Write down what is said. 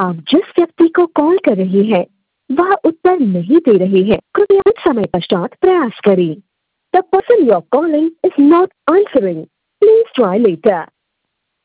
आप जिस व्यक्ति को कॉल कर रहे हैं वह उत्तर नहीं दे रहे हैं। कृपया कुछ समय पश्चात प्रयास करें। The person you are calling is not answering. Please try later.